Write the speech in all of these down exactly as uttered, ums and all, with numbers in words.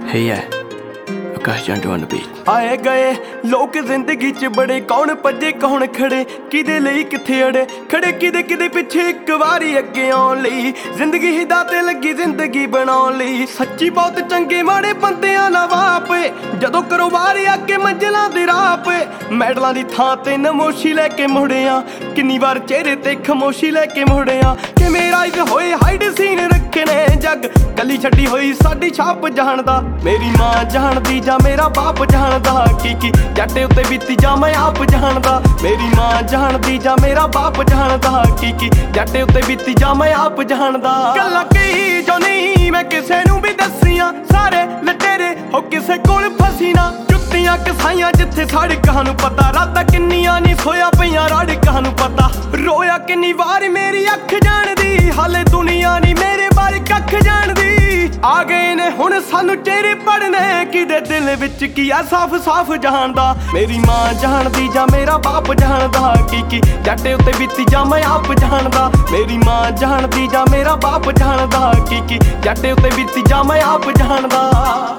Hey yeah, Akash Jantu on the beat. ਆਏ ਗਏ ਲੋਕ ਜ਼ਿੰਦਗੀ ਚ ਬੜੇ, ਕੌਣ ਭੱਜੇ ਕੌਣ ਖੜੇ, ਕਿਦੇ ਲਈ ਕਿੱਥੇ ਅੜੇ ਖੜੇ, ਕਿਦੇ ਕਿਦੇ ਪਿੱਛੇ ਇੱਕ ਵਾਰੀ ਅੱਗੇ ਆਉਣ ਲਈ। ਜ਼ਿੰਦਗੀ ਹੀ ਦਾਤੇ ਲੱਗੀ ਜ਼ਿੰਦਗੀ ਬਣਾਉਣ ਲਈ। ਸੱਚੀ ਬਹੁਤ ਚੰਗੇ ਮਾੜੇ ਬੰਦਿਆਂ ਨਾਲ ਵਾਪੇ, ਜਦੋਂ ਕਰੋ ਵਾਰੀ ਅੱਗੇ ਮੰਜ਼ਲਾਂ ਦੇ ਰਾਹ ਪੇ। ਮੈਡਲਾਂ ਦੀ ਥਾਂ ਤੇ ਨਮੋਸ਼ੀ ਲੈ ਕੇ ਮੁੜਿਆ, ਕਿੰਨੀ ਵਾਰ ਚਿਹਰੇ ਤੇ ਖਮੋਸ਼ੀ ਲੈ ਕੇ ਮੁੜਿਆ। ਕਿ ਮੇਰਾ ਇੱਕ ਹੋਏ ਹਾਈਡ ਸੀਨ ਰੱਖੇ ਨੇ ਜੱਗ, ਕੱਲੀ ਛੱਡੀ ਹੋਈ ਸਾਡੀ ਛਾਪ ਜਾਣਦਾ। ਮੇਰੀ ਮਾਂ ਜਾਣਦੀ ਜਾਂ ਮੇਰਾ ਬਾਪ ਜਾਣਦਾ, ਕੀ ਕੀ ਜੱਟ ਉੱਤੇ ਬੀਤੀ ਜਾਂ ਮੈਂ ਆਪ ਜਾਣਦਾ। ਮੇਰੀ ਮਾਂ ਜਾਣਦੀ ਜਾਂ ਮੇਰਾ ਬਾਪ ਜਾਣਦਾ, ਕੀ ਕੀ ਜੱਟ ਉੱਤੇ ਬੀਤੀ ਜਾਂ ਮੈਂ ਆਪ ਜਾਣਦਾ। ਗੱਲਾਂ ਕਹੀ ਜੋ ਨਹੀਂ ਮੈਂ ਕਿਸੇ ਨੂੰ ਵੀ ਦੱਸੀਆਂ, ਸਾਰੇ ਲਟੇਰੇ ਹੋ ਕਿਸੇ ਕੋਲ ਫਸੀ ਨਾ। ਜੁੱਤੀਆਂ ਕਸਾਈਆਂ ਜਿੱਥੇ ਸੜਕਾਂ ਨੂੰ ਪਤਾ, ਰਾਤਾਂ ਕਿੰਨੀਆਂ ਨਹੀਂ ਸੋਇਆ ਪਈਆਂ ਰੜਕਾਂ ਨੂੰ ਪਤਾ। ਰੋਇਆ ਕਿੰਨੀ ਵਾਰ ਮੇਰੀ ਅੱਖ ਜਾਣਦੀ, ਹਾਲੇ ਦੁਨੀਆ ਨਹੀਂ ਮੇਰੇ ਬਾਰੇ ਕੱਖ ਜਾਣਦੀ। ਆ ਗਏ ਨੇ ਹੁਣ ਸਾਨੂੰ ਚਿਹਰੇ ਪੜਨੇ, ਕਿਦੇ ਦਿਲ ਵਿੱਚ ਕੀ ਆ ਸਾਫ਼ ਸਾਫ਼ ਜਾਣਦਾ। ਮੇਰੀ ਮਾਂ ਜਾਣਦੀ ਜਾਂ ਮੇਰਾ ਬਾਪ ਜਾਣਦਾ, ਕੀ ਕੀ ਜੱਟ ਉੱਤੇ ਬੀਤੀ ਜਾਂ ਮੈਂ ਆਪ ਜਾਣਦਾ। ਮੇਰੀ ਮਾਂ ਜਾਣਦੀ ਜਾਂ ਮੇਰਾ ਬਾਪ ਜਾਣਦਾ, ਕੀ ਕੀ ਜੱਟ ਉੱਤੇ ਬੀਤੀ ਜਾਂ ਮੈਂ ਆਪ ਜਾਣਦਾ।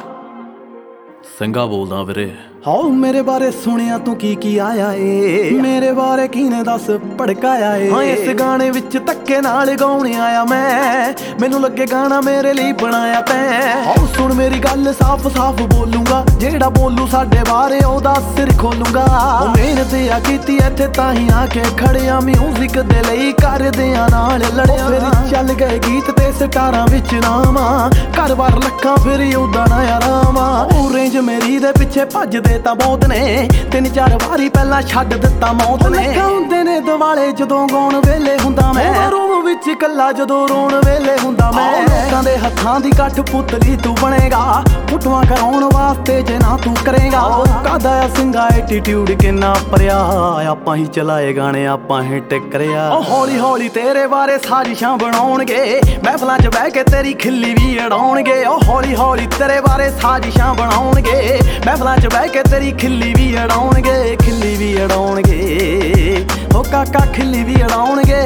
ਸਿੰਘਾ ਬੋਲਦਾ ਵੀਰੇ। ਹਾਉ ਮੇਰੇ ਬਾਰੇ ਸੁਣਿਆ ਤੂੰ ਕੀ ਕੀ ਆਇਆ ਏ, ਮੇਰੇ ਬਾਰੇ ਕਿਨੇ ਦੱਸ ਭੜਕਾਇਆ ਏ। ਹਾਂ ਇਸ ਗਾਣੇ ਵਿੱਚ ਧੱਕੇ ਨਾਲ ਗਾਉਣ ਆਇਆ ਮੈਂ, ਮੈਨੂੰ ਲੱਗੇ ਗਾਣਾ ਮੇਰੇ ਲਈ ਬਣਾਇਆ ਤੈਂ। ਹਾਉ ਸੁਣ ਮੇਰੀ ਗੱਲ ਸਾਫ਼ ਸਾਫ਼ ਬੋਲੂੰਗਾ, ਜਿਹੜਾ ਬੋਲੂ ਸਾਡੇ ਬਾਰੇ ਉਹਦਾ ਸਿਰ ਖੋਲੂੰਗਾ। ਮਿਹਨਤ ਆ ਕੀਤੀ ਇੱਥੇ ਤਾਂ ਹੀ ਆ ਕੇ ਖੜਿਆ, ਮਿਊਜ਼ਿਕ ਦੇ ਲਈ ਕਰਦੇ ਆ ਨਾਲ ਲੜਿਆ। ਫਿਰ ਚੱਲ ਗਏ ਗੀਤ ਤੇ ਸਟਾਰਾਂ ਵਿੱਚ ਨਾਵਾਂ, ਘਰ ਬਾਰ ਲੱਖਾਂ ਫਿਰ ਉਦਾਂ ਨਾ ਆਰਾਮਾਂ। ਉਹ ਰੇਂਜ ਮੇਰੀ ਦੇ ਪਿੱਛੇ ਭੱਜਦੇ ਤਾਂ ਬਹੁਤ ਨੇ, ਤਿੰਨ ਚਾਰ ਵਾਰੀ ਪਹਿਲਾਂ ਛੱਡ ਦਿੱਤਾ ਮੌਤ ਨੇ। ਹੁੰਦੇ ਨੇ ਦਿਵਾਲੇ ਜਦੋਂ ਗਾਉਣ ਵੇਲੇ ਹੁੰਦਾ ਮੈਂ, ਰੂਮ ਵਿੱਚ ਇਕੱਲਾ ਜਦੋਂ ਰੋਣ ਵੇਲੇ ਹੁੰਦਾ ਮੈਂ। ਲੋਕਾਂ ਦੇ ਹੱਥਾਂ ਦੀ ਕੱਠ ਪੁਤਲੀ ਤੂੰ ਬਣੇਗਾ, ਫੁੱਟਵਾਂ ਕਰਾਉਣ ਵਾਸਤੇ ਜੇ ਨਾ ਤੂੰ ਕਰੇਗਾ। ਕਾਦਾ ਆ ਸਿੰਘਾ ਐਟੀਟਿਊਡ ਕਿੰਨਾ ਭਰਿਆ, ਆਪਾਂ ਹੀ ਚਲਾਏ ਗਾਣੇ ਆਪਾਂ ਹਿੱਟ ਕਰਿਆ। ਉਹ ਹੌਲੀ ਹੌਲੀ ਤੇਰੇ ਬਾਰੇ ਸਾਜ਼ਿਸ਼ਾਂ ਬਣਾਉਣਗੇ, ਮਹਿਫਲਾਂ 'ਚ ਬਹਿ ਕੇ ਤੇਰੀ ਖਿੱਲੀ ਵੀ ਉਡਾਉਣਗੇ। ਉਹ ਹੌਲੀ ਹੌਲੀ ਤੇਰੇ ਬਾਰੇ ਸਾਜ਼ਿਸ਼ਾਂ ਬਣਾਉਣਗੇ, ਮਹਿਫਲਾਂ 'ਚ ਬਹਿ ਕੇ ਤੇਰੀ ਖਿੱਲੀ ਵੀ ਉਡਾਉਣਗੇ, ਖਿੱਲੀ ਵੀ ਉਡਾਉਣਗੇ। ਹੋ ਕਾਕਾ ਖਿੱਲੀ ਵੀ ਉਡਾਉਣਗੇ।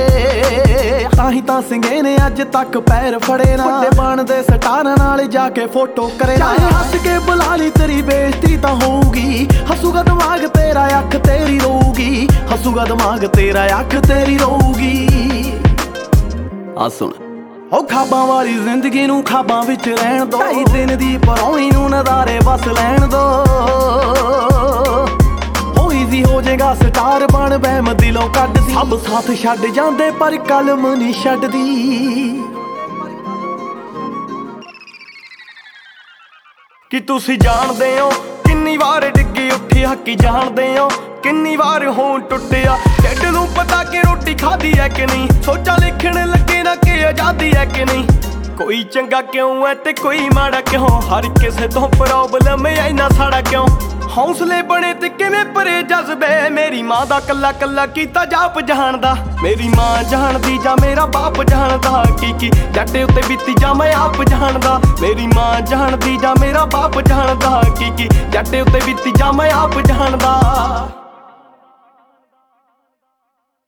ਤਾਂ ਹੀ ਤਾਂ ਸਿੰਘੇ ਨੇ ਅੱਜ ਤੱਕ ਪੈਰ ਫੜੇ ਨਾ, ਵੱਡੇ ਬਣਦੇ ਸਟਾਰਾਂ ਨਾਲ ਜਾ ਕੇ ਫੋਟੋ ਕਰੇ ਨਾ। ਚਾਹੇ ਹੱਸ ਕੇ ਬੁਲਾ ਲਈ ਤੇਰੀ ਬੇਇੱਜ਼ਤੀ ਤਾਂ ਹੋਊਗੀ, ਹੱਸੂਗਾ ਦਿਮਾਗ ਤੇਰਾ ਅੱਖ ਤੇਰੀ ਰੋਊਗੀ, ਹੱਸੂਗਾ ਦਿਮਾਗ ਤੇਰਾ ਅੱਖ ਤੇਰੀ ਰੋਊਗੀ। ਆ ਸੁਣ ਉਹ ਖਾਬਾਂ ਵਾਲੀ ਜ਼ਿੰਦਗੀ ਨੂੰ ਖਾਬਾਂ ਵਿੱਚ ਰਹਿਣ ਦੋ, ਢਾਈ ਦਿਨ ਦੀ ਪਰੌਣੀ ਨੂੰ ਨਜ਼ਾਰੇ ਬਸ ਲੈਣ ਦੋ। ਹੋ ਈਜ਼ੀ ਹੋ ਜਾਏਗਾ ਸਟਾਰ ਬਣ ਬਹਿਮ ਦਿਲੋਂ ਕੱਢਦੀ, ਸਭ ਸਾਥ ਛੱਡ ਜਾਂਦੇ ਪਰ ਕਲਮ ਨਹੀਂ ਛੱਡਦੀ। ਕਿ ਤੁਸੀਂ ਜਾਣਦੇ ਹੋ ਕਿੰਨੀ ਵਾਰ ਡਿੱਗੀ ਉੱਠੀ, ਹੱਕੀ ਜਾਣਦੇ ਹੋ ਕਿੰਨੀ ਵਾਰ ਹੋਂ ਟੁੱਟਿਆ। ਢਿੱਡ ਨੂੰ ਪਤਾ ਕਿ ਰੋਟੀ ਖਾਦੀ ਹੈ ਕਿ ਨਹੀਂ, ਸੋਚਾਂ ਲਿਖਣ ਲੱਗੇ ਨਾ ਕਿ ਆਜ਼ਾਦੀ ਹੈ ਕਿ ਨਹੀਂ। ਕੋਈ ਚੰਗਾ ਕਿਉਂ ਹੈ ਤੇ ਕੋਈ ਮਾੜਾ ਕਿਉਂ, ਹਰ ਕਿਸੇ ਤੋਂ ਪ੍ਰੋਬਲਮ ਐ ਇੰਨਾ ਸਾੜਾ ਕਿਉਂ। ਹੌਸਲੇ ਬਣੇ ਤੇ ਕਿਵੇਂ ਭਰੇ ਜਜ਼ਬੇ, ਮੇਰੀ ਮਾਂ ਦਾ ਕੱਲਾ ਕੱਲਾ ਕੀਤਾ ਜਾਪ ਜਾਣਦਾ। ਮੇਰੀ ਮਾਂ ਜਾਣਦੀ ਜਾਂ ਮੇਰਾ ਬਾਪ ਜਾਣਦਾ, ਕੀ ਕੀ ਜੱਟ ਉੱਤੇ ਬੀਤੀ ਜਾਂ ਮੈਂ ਆਪ ਜਾਣਦਾ। ਮੇਰੀ ਮਾਂ ਜਾਣਦੀ ਜਾਂ ਮੇਰਾ ਬਾਪ ਜਾਣਦਾ, ਕੀ ਕੀ ਜੱਟ ਉੱਤੇ ਬੀਤੀ ਜਾਂ ਮੈਂ ਆਪ ਜਾਣਦਾ।